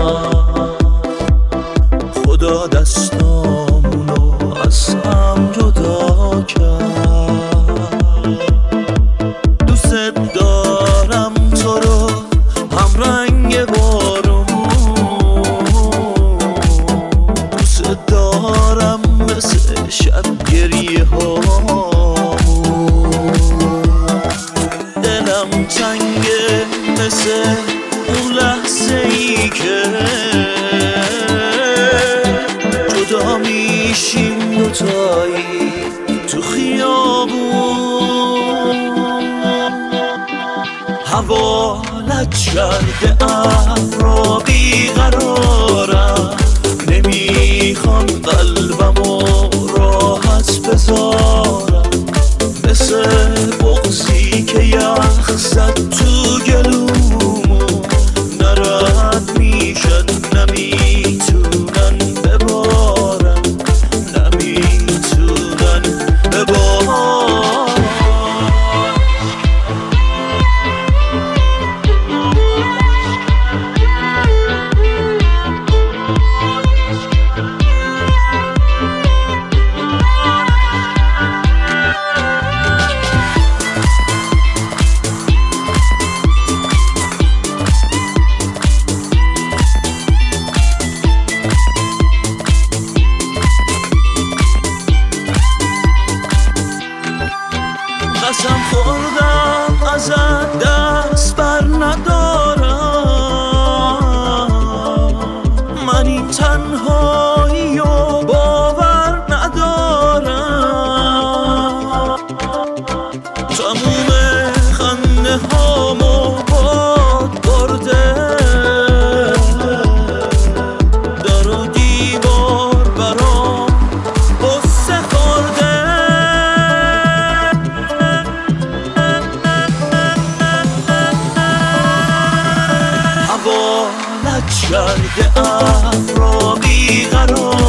خدا دستامونو از هم جدا کرد. دوست دارم تو رو هم رنگ بارون، دوست دارم مثل شب گریه هامون. دلم تنگه مثل اون لحظه ای که جدا میشیم دوتایی تو خیابون. حوالت کرده ابرا بیقرارم، نمیخوام قلبمو راحت بذارم، مثل بغضی که یخ زد تو گلومو، نرد میشن نمیتونن ببارن، نمیتونن ببارن. قسم خوردم ازت دست بر ندارم، من این تنهایی و باور ندارم. تموم خنده هامو باد برده، در و دیوار برام قصه خورده. حوالت کرده ابرا بیقرار،